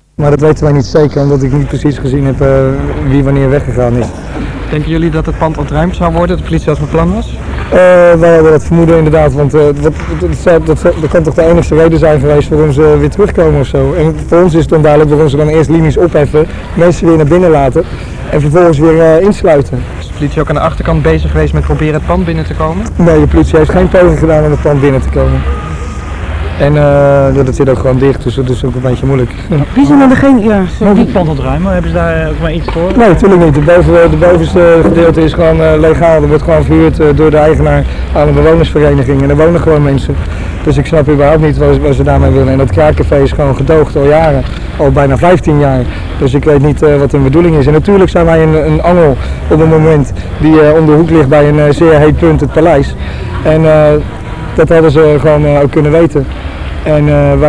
Maar dat weten wij niet zeker, omdat ik niet precies gezien heb wie wanneer weggegaan is. Denken jullie dat het pand ontruimd zou worden, dat de politie dat van plan was? Wij hebben dat vermoeden inderdaad, want dat kan toch de enige reden zijn geweest waarom ze weer terugkomen of zo. En voor ons is het onduidelijk waarom ze dan eerst linies opheffen, mensen weer naar binnen laten en vervolgens weer insluiten. Is de politie ook aan de achterkant bezig geweest met proberen het pand binnen te komen? Nee, de politie heeft geen poging gedaan om het pand binnen te komen. En dat zit ook gewoon dicht, dus dat is ook een beetje moeilijk. Wie zijn dan degene? Ja, Mogen het pand ontruimen? Hebben ze daar ook maar iets voor? Nee, natuurlijk niet. De bovenste gedeelte is gewoon legaal. Er wordt gewoon verhuurd door de eigenaar aan een bewonersvereniging. En er wonen gewoon mensen. Dus ik snap überhaupt niet wat ze daarmee willen. En dat kraakcafé is gewoon gedoogd al jaren. Al bijna 15 jaar. Dus ik weet niet wat hun bedoeling is. En natuurlijk zijn wij een angel op een moment die om de hoek ligt bij een zeer heet punt, het paleis. En dat hadden ze gewoon ook kunnen weten. En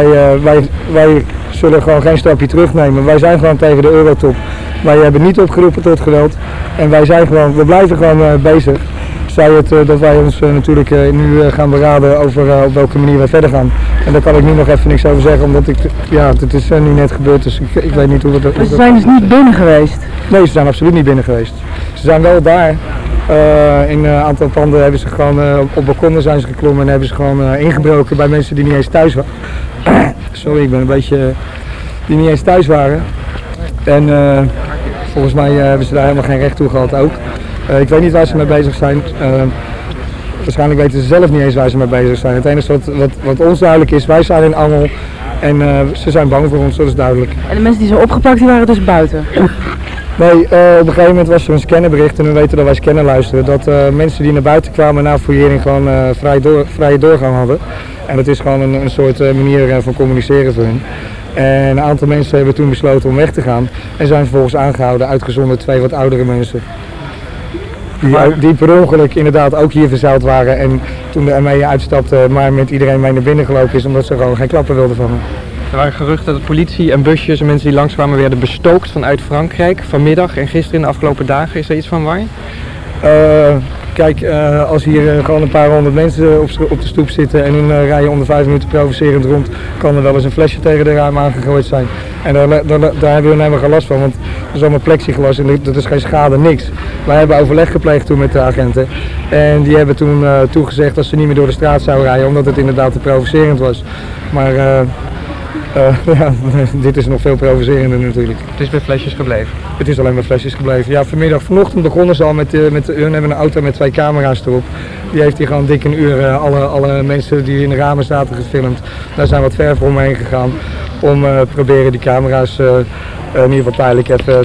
wij zullen gewoon geen stapje terugnemen. Wij zijn gewoon tegen de eurotop. Wij hebben niet opgeroepen tot geweld. En we blijven gewoon bezig. Zij het dat wij ons natuurlijk nu gaan beraden over op welke manier wij verder gaan. En daar kan ik nu nog even niks over zeggen, omdat het is nu net gebeurd, dus ik weet niet hoe het... Maar ze zijn dus niet binnen geweest? Nee, ze zijn absoluut niet binnen geweest. Ze zijn wel daar. In een aantal panden hebben ze gewoon op balkonnen zijn ze geklommen en hebben ze gewoon ingebroken bij mensen die niet eens thuis waren. Sorry, ik ben een beetje... die niet eens thuis waren. En volgens mij hebben ze daar helemaal geen recht toe gehad ook. Ik weet niet waar ze mee bezig zijn. Waarschijnlijk weten ze zelf niet eens waar ze mee bezig zijn. Het enige wat ons duidelijk is, wij zijn in angel en ze zijn bang voor ons, dat is duidelijk. En de mensen die zijn opgepakt, die waren dus buiten? Nee, op een gegeven moment was er een scannenbericht en we weten dat wij scannen luisteren. Dat mensen die naar buiten kwamen na fouillering gewoon vrije doorgang hadden. En dat is gewoon een soort manier van communiceren voor hun. En een aantal mensen hebben toen besloten om weg te gaan en zijn vervolgens aangehouden, uitgezonderd 2 wat oudere mensen. Die per ongeluk inderdaad ook hier verzeild waren en toen de ME uitstapte maar met iedereen mee naar binnen gelopen is omdat ze gewoon geen klappen wilden vangen. Er waren geruchten dat politie en busjes en mensen die langskwamen werden bestookt vanuit Frankrijk vanmiddag en gisteren in de afgelopen dagen. Is er iets van waar? Kijk, als hier gewoon een paar honderd mensen op de stoep zitten en hun rijden om de 5 minuten provocerend rond, kan er wel eens een flesje tegen de raam aangegooid zijn. En daar hebben we helemaal geen last van, want er is allemaal plexiglas en dat is geen schade, niks. Wij hebben overleg gepleegd toen met de agenten en die hebben toen toegezegd dat ze niet meer door de straat zouden rijden, omdat het inderdaad te provocerend was. Maar ja, dit is nog veel provocerender natuurlijk. Het is bij flesjes gebleven? Het is alleen maar flesjes gebleven. Ja, vanochtend begonnen ze al met hun hebben een auto met 2 camera's erop. Die heeft hier gewoon dik een uur alle mensen die in de ramen zaten gefilmd. Daar zijn wat verf omheen gegaan om proberen die camera's in ieder geval tijdelijk even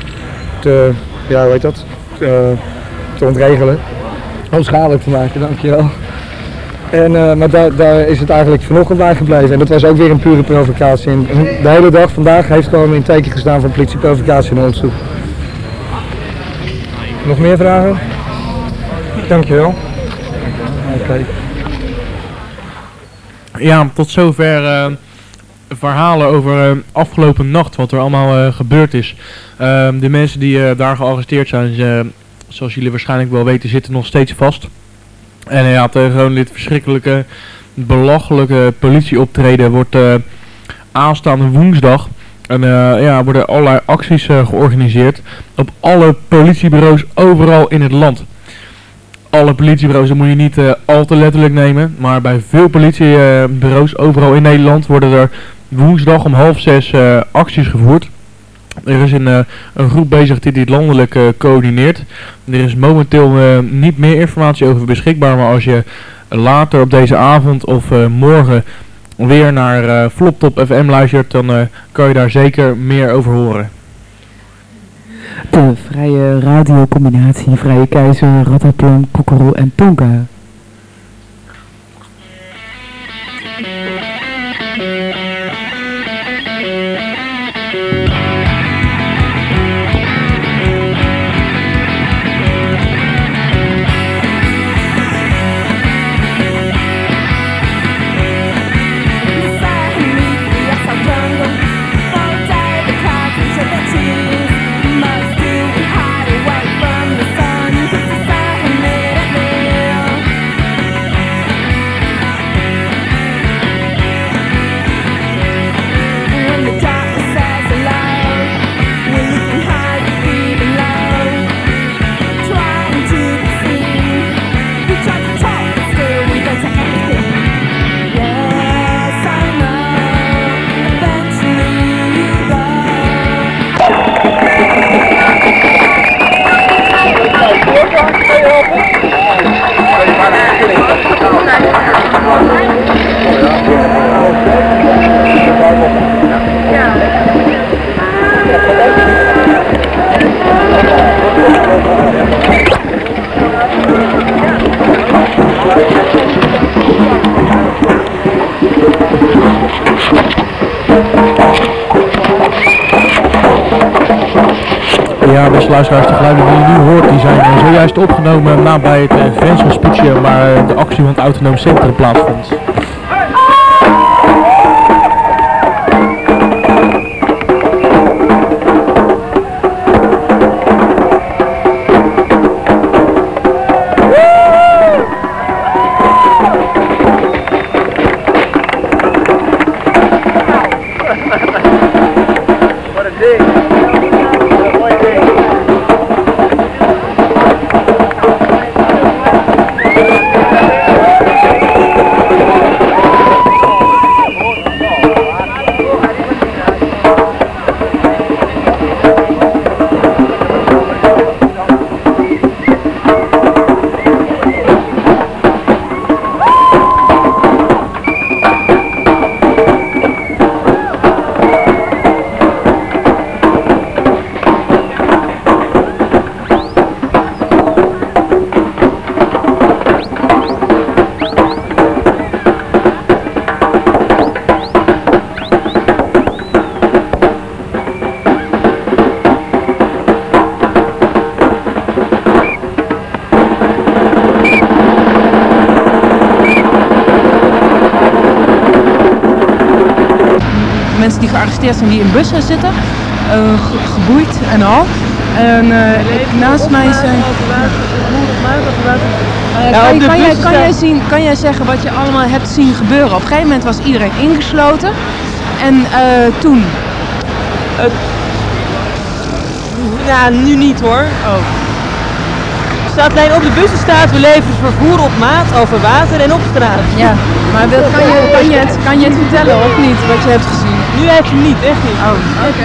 ja, hoe heet dat? Te ontregelen. Onschadelijk te maken, dankjewel. En, maar daar is het eigenlijk vanochtend bij gebleven en dat was ook weer een pure provocatie. En de hele dag vandaag heeft gewoon in teken gestaan van politieprovocatie en onderzoek. Nog meer vragen? Dankjewel. Okay. Ja, tot zover verhalen over afgelopen nacht, wat er allemaal gebeurd is. De mensen die daar gearresteerd zijn, zoals jullie waarschijnlijk wel weten, zitten nog steeds vast. En ja, tegen gewoon dit verschrikkelijke, belachelijke politieoptreden wordt aanstaande woensdag worden allerlei acties georganiseerd op alle politiebureaus overal in het land. Alle politiebureaus, dat moet je niet al te letterlijk nemen, maar bij veel politiebureaus overal in Nederland worden er woensdag om 5:30 acties gevoerd. Er is een groep bezig die dit landelijk coördineert. Er is momenteel niet meer informatie over beschikbaar, maar als je later op deze avond of morgen weer naar Floptop FM luistert, dan kan je daar zeker meer over horen. De vrije radiocombinatie Vrije Keizer, Rataplan, Koekeroe en Tonka. Must do hide away from the sun. Society made at me. Ja, beste luisteraars, de geluiden die je nu hoort, die zijn zojuist opgenomen nabij het grenshospitje waar de actie van het Autonoom Centrum plaatsvond. Mensen die gearresteerd zijn, die in bussen zitten, geboeid en al. En naast mij zijn... Kan jij zeggen wat je allemaal hebt zien gebeuren? Op een gegeven moment was iedereen ingesloten. En toen? Ja, nu niet hoor. Oh. Staat alleen op de bussen staat, we leveren vervoer op maat over water en op straat. Ja, maar kan je het vertellen of niet, wat je hebt gezien? Nu even niet, echt niet. Oh, oké.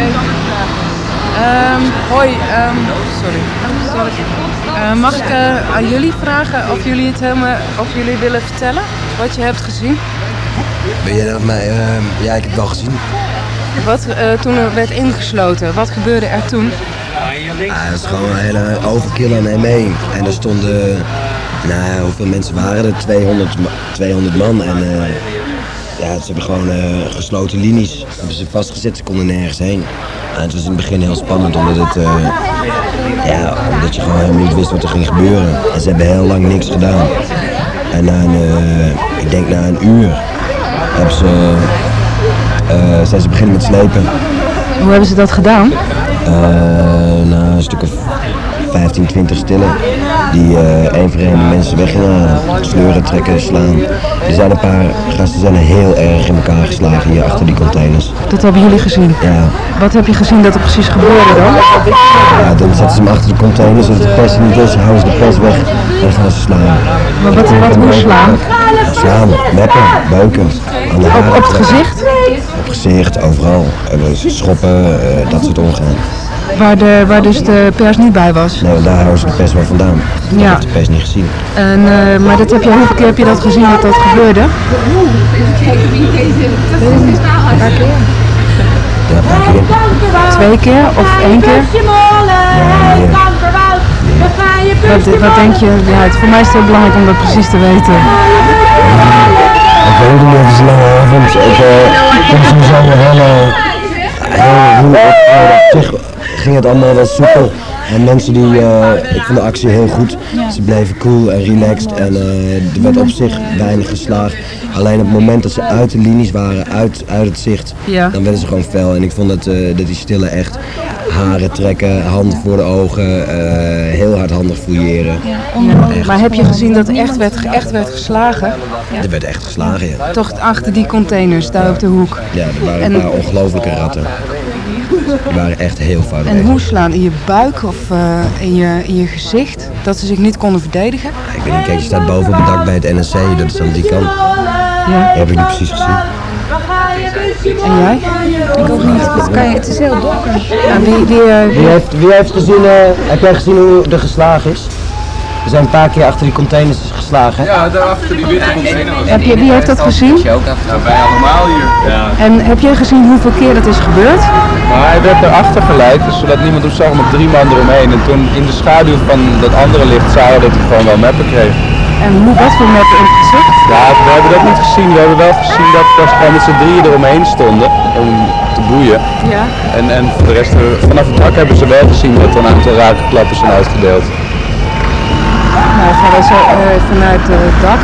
Hoi, sorry. Mag ik aan jullie vragen of jullie willen vertellen wat je hebt gezien? Ben jij dat mij? Ja, ik heb het wel gezien. Wat toen er werd ingesloten, wat gebeurde er toen? Het is gewoon een hele overkill aan ME. En er stonden, hoeveel mensen waren er? 200 man. En ze hebben gewoon gesloten linies. Hebben ze vastgezet, ze konden nergens heen. En het was in het begin heel spannend, omdat je gewoon helemaal niet wist wat er ging gebeuren. En ze hebben heel lang niks gedaan. En na een uur zijn ze beginnen met slepen. Hoe hebben ze dat gedaan? Een stuk of 15, 20 stillen. Die één voor één de mensen weg gingen halen. Sleuren, trekken, slaan. Er zijn een paar gasten zijn heel erg in elkaar geslagen hier achter die containers. Dat hebben jullie gezien? Ja. Wat heb je gezien dat er precies gebeurde dan? Ja, dan zetten ze hem achter de containers, zodat de pers er niet is, houden ze de pers weg en dan gaan ze slaan. Maar hoe slaan? Slaan, meppen, beuken. Aan de haren, op het gezicht? Op het gezicht, overal. Schoppen, dat soort omgaan. Waar dus de pers niet bij was? Nee, want daar houden ze de pers wel vandaan. Dat heb de pers niet gezien. En, maar hoeveel keer heb je dat gezien dat dat gebeurde? Ja, een paar keer. 2 keer of 1 keer? Wat denk je? Ja, voor mij is het heel belangrijk om dat precies te weten. Ik weet niet of het is een lange avond. Ik vind het op zich ging het allemaal wel soepel. En mensen ik vond de actie heel goed. Ze bleven cool en relaxed en er werd op zich weinig geslagen. Alleen op het moment dat ze uit de linies waren, uit het zicht, dan werden ze gewoon fel. En ik vond dat die stillen echt haren trekken, handen voor de ogen, heel hardhandig fouilleren. Ja. Maar heb je gezien dat er echt werd geslagen? Ja. Er werd echt geslagen, ja. Toch achter die containers, daar op de hoek? Ja, er waren een paar ongelofelijke ratten. Die waren echt heel fout. En hoe slaan? In je buik of in je gezicht? Dat ze zich niet konden verdedigen? Ik weet niet, kijk, je staat boven op het dak bij het NSC, dat is aan die kant. Ja. Dat heb ik niet precies gezien. En jij? Ik ook niet. Het is heel donker. Wie heeft gezien, heb jij gezien hoe er geslagen is? We zijn een paar keer achter die containers geslagen. Ja, daar achter die witte container. Wie heeft dat gezien? Ja, wij allemaal hier. Ja. En heb jij gezien hoeveel keer dat is gebeurd? Maar hij werd erachter geleid, dus zodat niemand hem zag met 3 man eromheen. En toen in de schaduw van dat andere licht zagen dat hij gewoon wel meppen kreeg. En wat voor meppen in het gezicht? Ja, we hebben dat niet gezien. We hebben wel gezien dat we gewoon met z'n 3 eromheen stonden. boeien. Ja. En voor de rest, vanaf het dak hebben ze wel gezien dat er een aantal rakenklappen zijn uitgedeeld. Nou, gaan we zo vanuit het dak.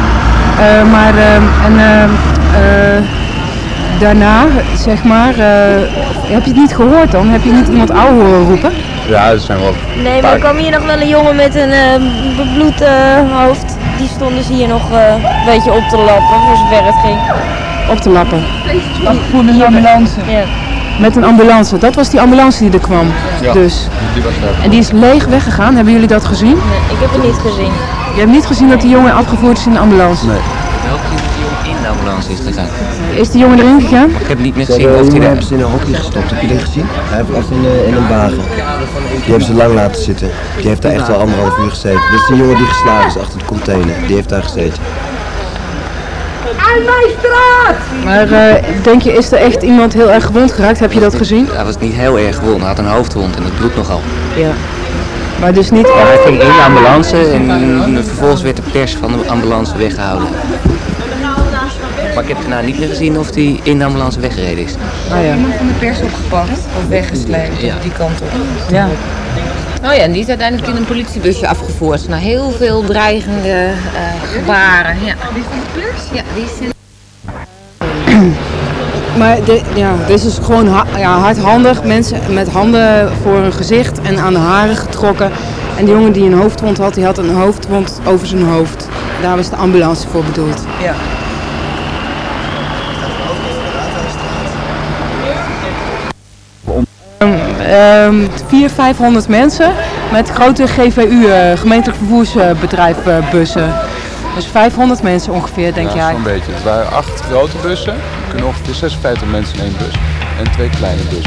Daarna, zeg maar, heb je het niet gehoord dan? Heb je niet iemand oude horen roepen? Ja, er zijn wel. Nee, maar er kwam hier nog wel een jongen met een bebloed hoofd. Die stonden ze hier nog een beetje op te lappen, voor zover het ging. Op te lappen? Voor een ambulance? Ja. Met een ambulance, dat was die ambulance die er kwam. Ja, dus. die was daar. En die is leeg weggegaan, hebben jullie dat gezien? Nee, ik heb het niet gezien. Je hebt niet gezien dat die jongen afgevoerd is in de ambulance? Nee. Wel gezien dat die jongen in de ambulance is gegaan. Is die jongen erin gegaan? Ik heb niet meer Ze gezien hebben of hij die daar... hebben ze in een hokje gestopt, heb je die gezien? Hij heeft echt in een wagen. Die hebben ze lang laten zitten. Die heeft daar echt wel 1,5 uur gezeten. Dit is die jongen die geslagen is achter de container. Die heeft daar gezeten. Aan mijn straat! Maar denk je, is er echt iemand heel erg gewond geraakt? Heb je dat gezien? Hij was niet heel erg gewond, hij had een hoofdwond en het bloedt nogal. Ja. Maar dus niet Maar hij echt... ging in de ambulance en vervolgens werd de pers van de ambulance weggehouden. Maar ik heb daarna niet meer gezien of hij in de ambulance weggereden is. Ah, ja. Iemand van de pers opgepakt of weggesleept Ja. die kant op. Ja. Oh ja, en die is uiteindelijk in een politiebusje afgevoerd. Na heel veel dreigende gebaren. Ja. Die van de pers? Ja, die is in... Maar dit is dus gewoon hardhandig. Mensen met handen voor hun gezicht en aan de haren getrokken. En die jongen die een hoofdwond had, die had een hoofdwond over zijn hoofd. Daar was de ambulance voor bedoeld. Ja. 400-500 mensen met grote GVU, gemeentelijk vervoersbedrijf, bussen. Dus 500 mensen ongeveer, denk jij? Zo'n beetje. Het waren 8 grote bussen. Er kunnen ongeveer 56 mensen in één bus. En 2 kleine bussen.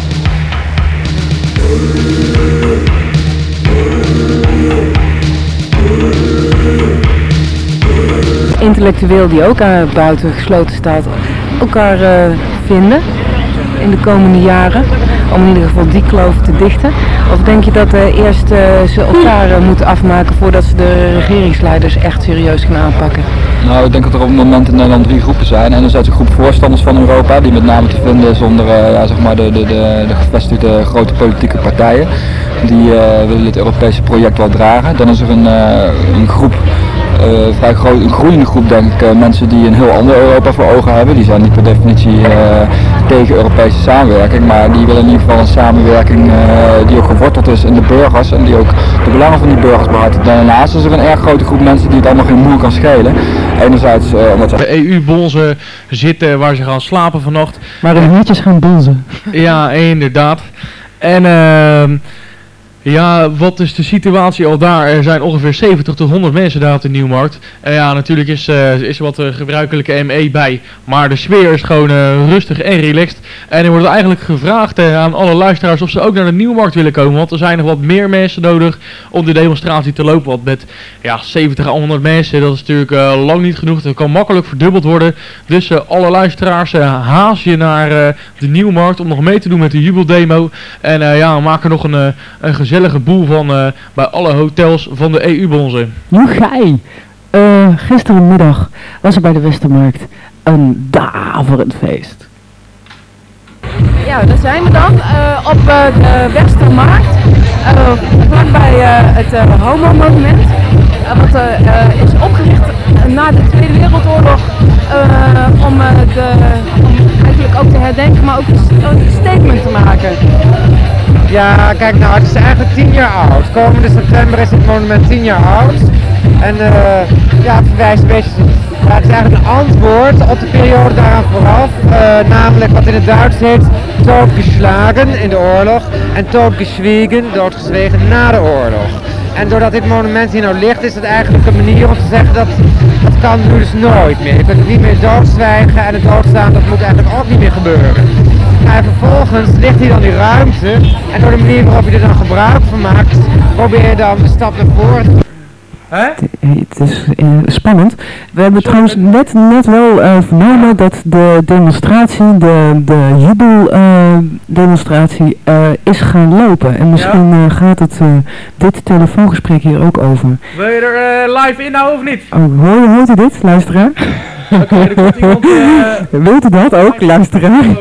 Intellectueel die ook buiten gesloten staat, elkaar vinden in de komende jaren. Om in ieder geval die kloof te dichten. Of denk je dat eerst ze elkaar moeten afmaken voordat ze de regeringsleiders echt serieus gaan aanpakken? Nou, ik denk dat er op het moment in Nederland 3 groepen zijn. Enerzijds een groep voorstanders van Europa, die met name te vinden is onder zeg maar de gevestigde grote politieke partijen. Die willen het Europese project wel dragen. Dan is er een groep, vrij groot, een groeiende groep denk ik, mensen die een heel ander Europa voor ogen hebben. Die zijn niet per definitie tegen Europese samenwerking, maar die willen in ieder geval een samenwerking die ook geworteld is in de burgers en die ook de belangen van die burgers behartigt. Daarnaast is er een erg grote groep mensen die het allemaal geen moer kan schelen. Enerzijds omdat de EU-bonzen zitten waar ze gaan slapen vannacht. Maar de hutjes gaan bonzen. Ja, inderdaad. En ja, wat is de situatie al daar? Er zijn ongeveer 70 tot 100 mensen daar op de Nieuwmarkt. En ja, natuurlijk is er wat gebruikelijke ME bij. Maar de sfeer is gewoon rustig en relaxed. En er wordt eigenlijk gevraagd aan alle luisteraars of ze ook naar de Nieuwmarkt willen komen. Want er zijn nog wat meer mensen nodig om de demonstratie te lopen. Want met 70 à 100 mensen, dat is natuurlijk lang niet genoeg. Dat kan makkelijk verdubbeld worden. Dus alle luisteraars, haast je naar de Nieuwmarkt om nog mee te doen met de jubeldemo. En maak er nog een gezellige boel van bij alle hotels van de EU-bonzen. Joegij! Gisterenmiddag was er bij de Westermarkt een daverend feest. Ja, daar zijn we dan op de Westermarkt, vlakbij het Homo-monument. Wat is opgericht na de Tweede Wereldoorlog om eigenlijk ook te herdenken, maar ook een statement te maken. Ja, kijk nou, het is eigenlijk 10 jaar oud. Komende september is het monument 10 jaar oud. En het verwijst een beetje, het is eigenlijk een antwoord op de periode daaraan vooraf. Namelijk wat in het Duits heet doodgeslagen in de oorlog en doodgeschwiegen, doodgezwegen na de oorlog. En doordat dit monument hier nou ligt, is het eigenlijk een manier om te zeggen dat kan nu dus nooit meer. Je kunt het niet meer doodzwijgen en het doodstaan, dat moet eigenlijk ook niet meer gebeuren. En vervolgens ligt hier dan die ruimte en door de manier waarop je er dan gebruik van maakt, probeer je dan de stap naar voren. Het is spannend. We hebben trouwens net wel vernomen dat de demonstratie, de jubeldemonstratie is gaan lopen. En misschien gaat het dit telefoongesprek hier ook over. Wil je er live inhouden of niet? Oh, hoort u dit, luisteraar? Oké, er komt iemand... Wilt u dat ook, luisteraar?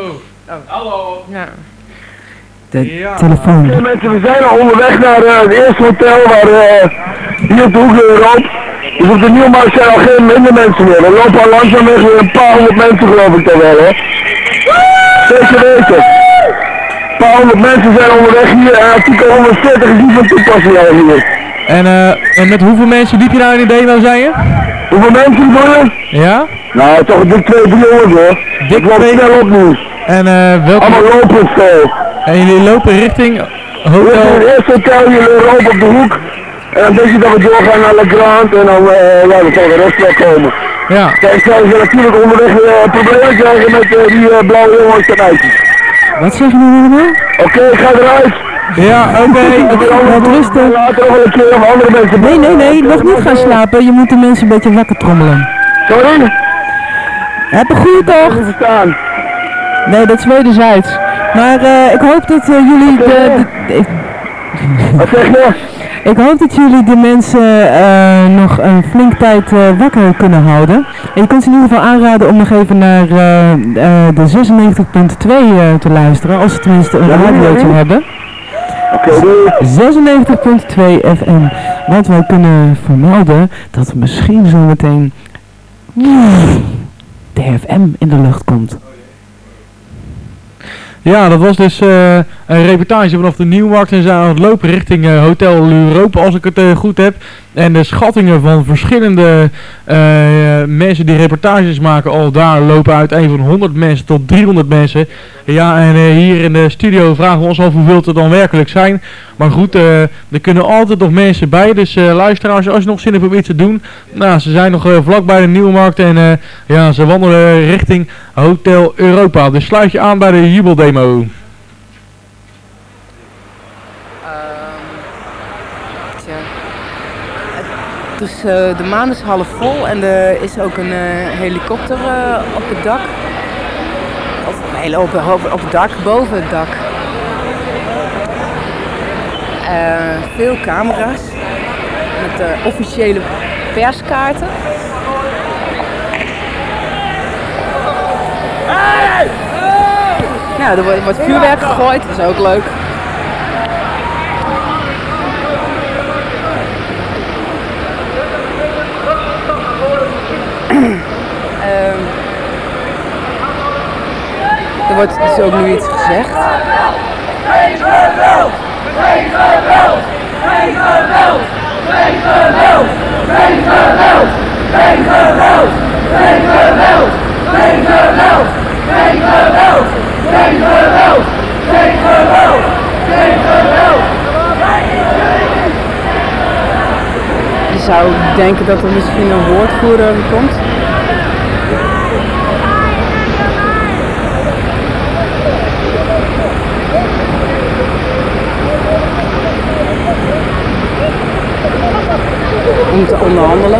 Hallo. Ja. De telefoon. Ja, mensen, we zijn al onderweg naar het eerste hotel waar hier op de hoek in Europa. Dus op de Nieuwmarkt zijn al geen minder mensen meer. We lopen al langzaam weg weer een paar honderd mensen geloof ik dan wel hoor. Zeker weten. Een paar honderd mensen zijn onderweg hier en artikel 140 is niet van toepassing al hier. En met hoeveel mensen liep je nou in de demo, zei je? Hoeveel mensen bedoel je? Ja? Nou, toch dik 200-300 hoor. Dik ik loop snel op nu. En welke... Allemaal lopend veel. En jullie lopen richting hotel... We zijn het eerste hotel hier in Europa op de hoek. En dan denk je dat we doorgaan naar Le Grand en dan ja, dan zal de rest wel komen. Ja. Kijk, zouden ze natuurlijk onderweg problemen krijgen met die blauwe jongens en meisjes. Wat zeggen jullie allemaal? Oké, ik ga eruit. Ja, oké. Wat rustig. Later nog wel een keer of andere mensen. Nee, nog niet gaan slapen. Je moet de mensen een beetje wakker trommelen. Sorry? Heb een goede dag. Verstaan. Nee, dat is wederzijds. Maar ik hoop dat jullie Wat zeg je? Ik hoop dat jullie de mensen nog een flink tijd wakker kunnen houden. En je kunt ze in ieder geval aanraden om nog even naar de 96.2 te luisteren, als ze tenminste een radiootje hebben. Oké, doei. 96.2 FM. Want wij kunnen vermelden dat er misschien zometeen de FM in de lucht komt. Ja, dat was dus een reportage vanaf de Nieuwmarkt en zijn aan het lopen richting Hotel L'Europe, als ik het goed heb. En de schattingen van verschillende mensen die reportages maken al daar lopen uiteen van 100 mensen tot 300 mensen. Ja, en hier in de studio vragen we ons af hoeveel het er dan werkelijk zijn. Maar goed, er kunnen altijd nog mensen bij, dus luisteraars, als je nog zin hebt om iets te doen. Nou, ze zijn nog vlakbij de Nieuwmarkt en ja, ze wandelen richting Hotel Europa. Dus sluit je aan bij de jubeldemo. Dus de maan is half vol en er is ook een helikopter op het dak. Of nee, op het dak, boven het dak. Veel camera's met officiële perskaarten. Nou, er wordt vuurwerk gegooid, dat is ook leuk. Er wordt dus ook nu iets gezegd. Geen geweld! Geen geweld! Geen geweld! Geen geweld! Geen geweld! Geen geweld! Geen geweld! Geen geweld! Geen geweld! Geen geweld! Geen geweld! Geen geweld! Je zou denken dat er misschien een woordvoerder komt. Om te onderhandelen.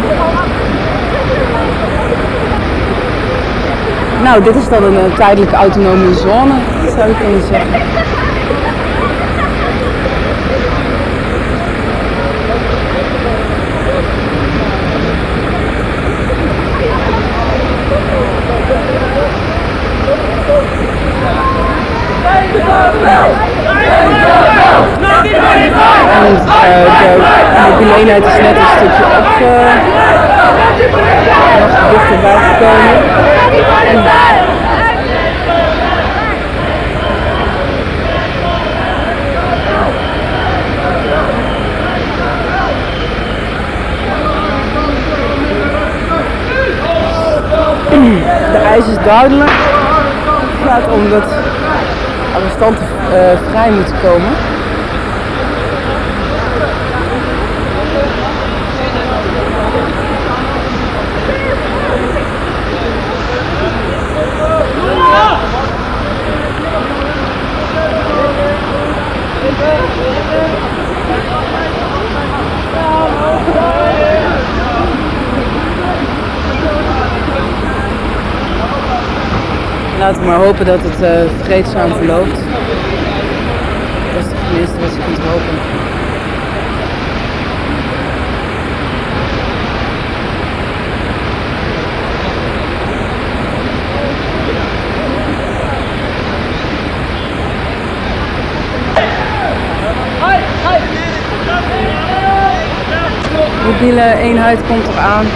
Nou, dit is dan een tijdelijke autonome zone, zou je kunnen zeggen. En de mobieleenheid is net een stukje nog dichterbij gekomen. De eis is duidelijk. Het gaat om dat arrestanten vrij moeten komen. Laten we maar hopen dat het vreedzaam verloopt. Dat is het minste wat je kunt hopen. mobiele eenheid komt eraan.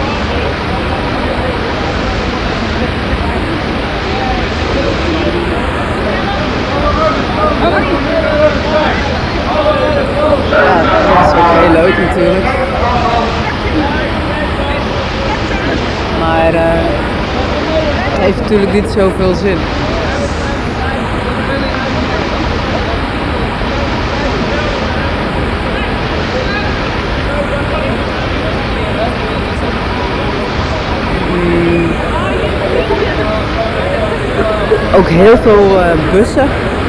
Ja, dat is ook heel leuk natuurlijk. Maar het heeft natuurlijk niet zoveel zin. Ook heel veel bussen.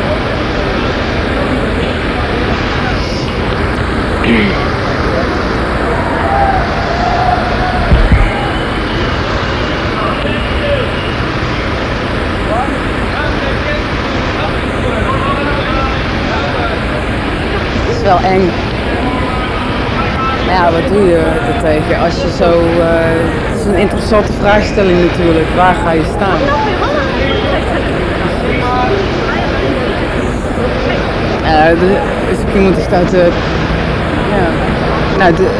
Het is wel eng. Maar ja, wat doe je er tegen als je zo... het is een interessante vraagstelling natuurlijk. Waar ga je staan? Dus iemand die staat... ja. Nou, ja.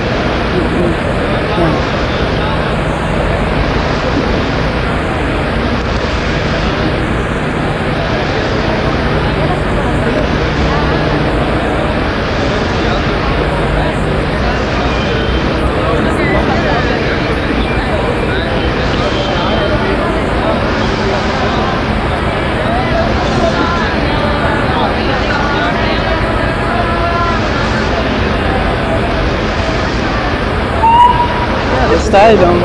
Daar sta je dan.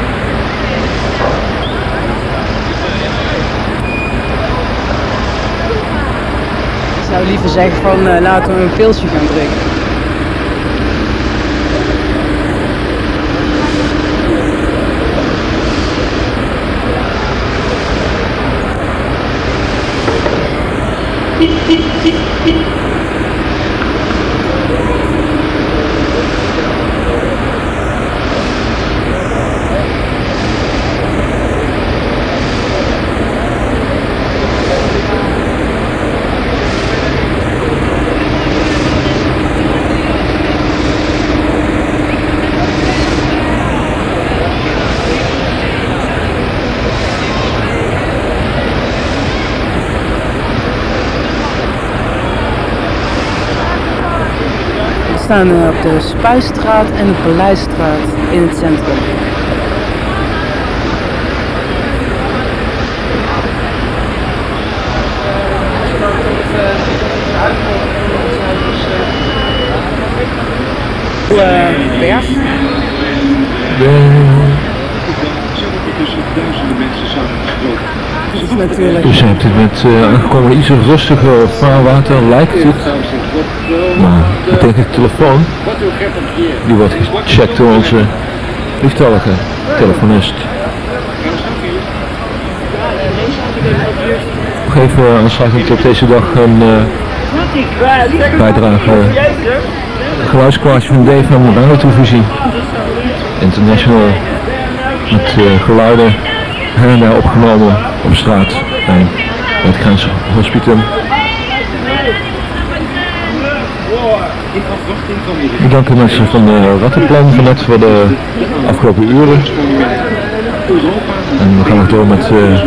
Ik zou liever zeggen van laten we een pilsje gaan drinken. We staan op de Spuistraat en de Paleisstraat in het centrum. Pers. We zijn op dit moment aangekomen in iets rustiger vaarwater, lijkt het. Maar ik denk de telefoon, die wordt gecheckt door onze lieftallige telefonist. Nog even aansluitend op deze dag een bijdrage, een geluidskwartje van Dave naar Morano televisie. International, met geluiden her en daar opgenomen op straat bij het grenshospitaal. Ik dank de mensen van de Rattenplan van net voor de afgelopen uren. En we gaan nog door met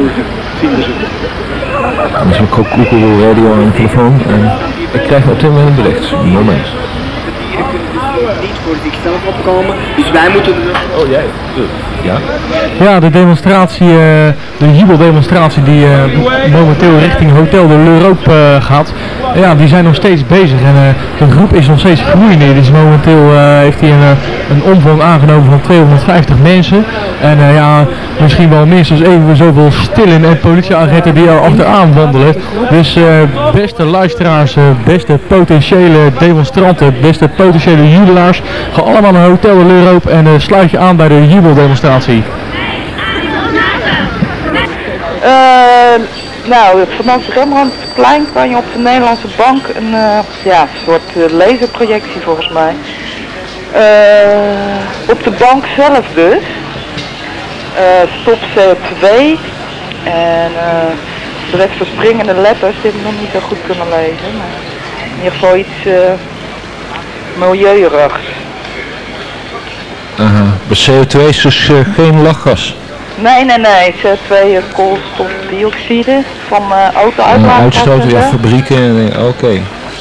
zo'n Google Radio aan de telefoon. En ik krijg op dit moment een bericht. Een moment. Niet voor zichzelf opkomen, dus wij moeten... Oh jij? Ja? Ja, de demonstratie, de jubeldemonstratie die momenteel richting Hotel de l'Europe gaat, ja, die zijn nog steeds bezig en de groep is nog steeds groeiende. Dus momenteel heeft hij een omvang aangenomen van 250 mensen en ja, misschien wel minstens even zoveel stillen en politieagenten die er achteraan wandelen. Dus beste luisteraars, beste potentiële demonstranten, beste potentiële jubelaars, ga allemaal naar Hotel de l'Europe en sluit je aan bij de jubeldemonstratie. Nou, vanaf het Rembrandtplein kan je op de Nederlandse Bank een soort laserprojectie volgens mij. Op de bank zelf dus. Stop CO2 en de rest verspringende letters die ik nog niet zo goed kunnen lezen. Maar in ieder geval iets milieuerigs. Aha. Maar CO2 is dus geen lachgas. Nee, CO2 koolstofdioxide van auto-uitlaatgassen. Uitstoten van fabrieken, oké.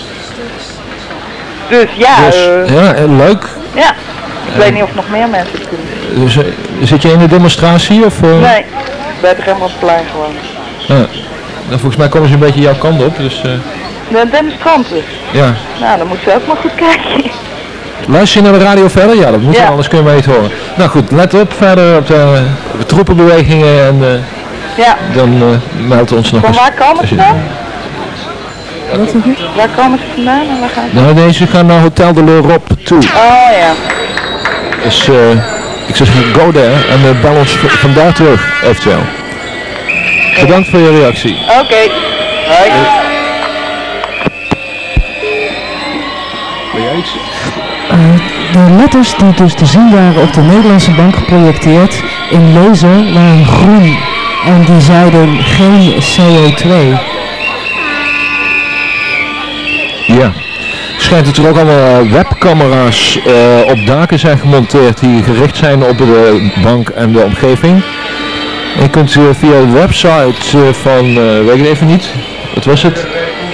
Dus ja, leuk. Ja, ik weet niet of nog meer mensen kunnen. Dus, zit je in de demonstratie of? Nee, bij het Rembrandtplein gewoon. Nou, volgens mij komen ze een beetje jouw kant op, dus... De demonstranten? Ja. Nou, dan moeten ze ook maar goed kijken. Luister je naar de radio verder? Ja, dat moet je, anders kun je me niet horen. Nou goed, let op verder op de troepenbewegingen en dan meldt ons nog eens. Van waar komen ze dan? Waar komen ze vandaan en waar gaan ze? Nou, deze gaan naar Hotel de l'Europe toe. Oh ja. Dus ik zou zeggen, go there en bel ons vandaar terug, eventueel. Bedankt voor je reactie. Oké. Hoi. Ben jij iets? De letters die dus te zien waren op de Nederlandse bank geprojecteerd in laser waren groen en die zeiden geen CO2. Ja. Schijnt dat er ook allemaal webcamera's op daken zijn gemonteerd die gericht zijn op de bank en de omgeving. En je kunt via de website van, weet ik even niet, wat was het?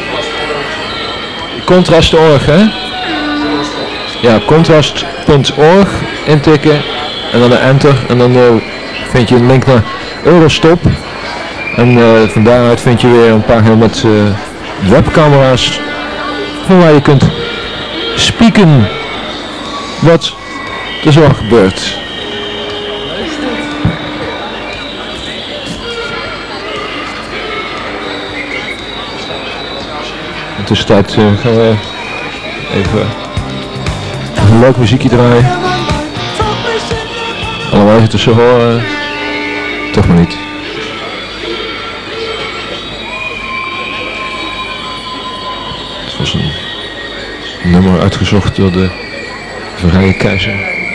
Contrast.org, hè? Ja, contrast.org intikken en dan een enter en dan vind je een link naar Eurostop. En van daaruit vind je weer een pagina met webcamera's van waar je kunt spieken wat er zo gebeurt. In de tussentijd gaan we even een leuk muziekje draaien. Allemaal zitten ze horen. Toch maar niet. Het was een nummer uitgezocht door de Vrije Keizer.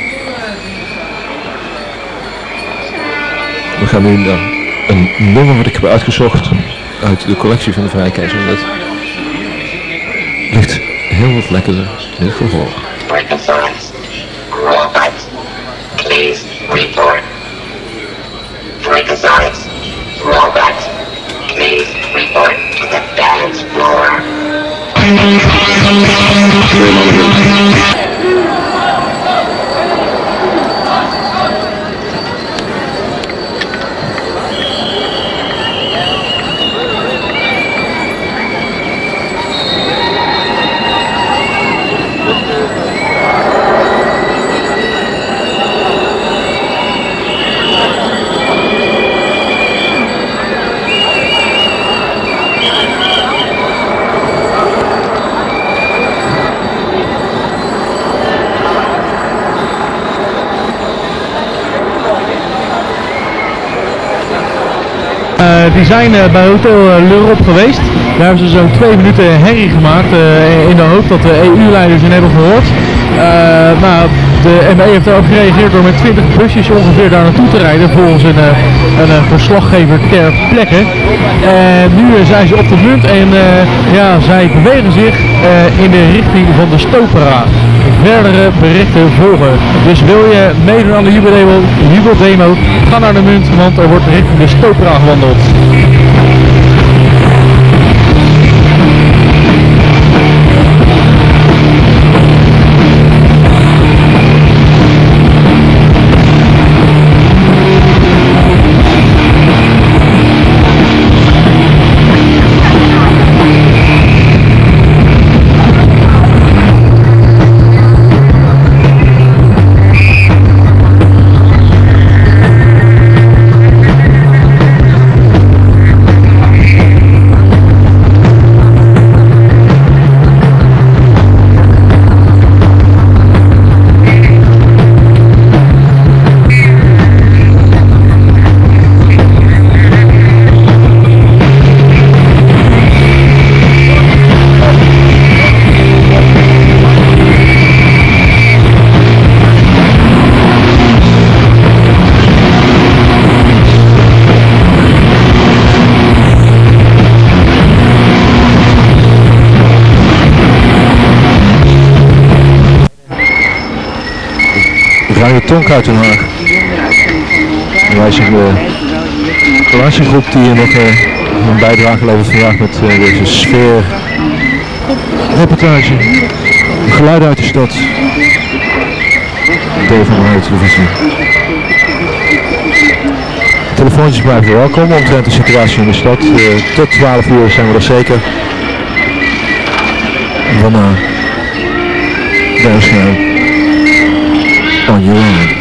We gaan nu naar een nummer wat ik heb uitgezocht uit de collectie van de Vrije Keizer. Dat ligt heel wat lekkerder in het gehoor. Please report. Freakazoids, robots, please report to the dance floor. Die zijn bij Hotel l'Europe geweest. Daar hebben ze zo'n 2 minuten herrie gemaakt in de hoop dat de EU-leiders hen hebben gehoord. Nou, de ME heeft daarop gereageerd door met 20 busjes ongeveer daar naartoe te rijden volgens een verslaggever ter plekke. En nu zijn ze op de munt en zij bewegen zich in de richting van de Stopera. Verdere berichten volgen. Dus wil je meedoen aan de jubeldemo, ga naar de munt, want er wordt richting de Stopera gewandeld. Radio Tonk uit Den Haag. En wij zijn de relantiegroep die hier nog een bijdrage levert vandaag met deze sfeer. Reportage. Geluiden uit de stad. Deel van de televisie. Telefoontjes blijven welkom omtrent de situatie in de stad. Tot 12 uur zijn we er zeker. En daarna. Daar is on your own.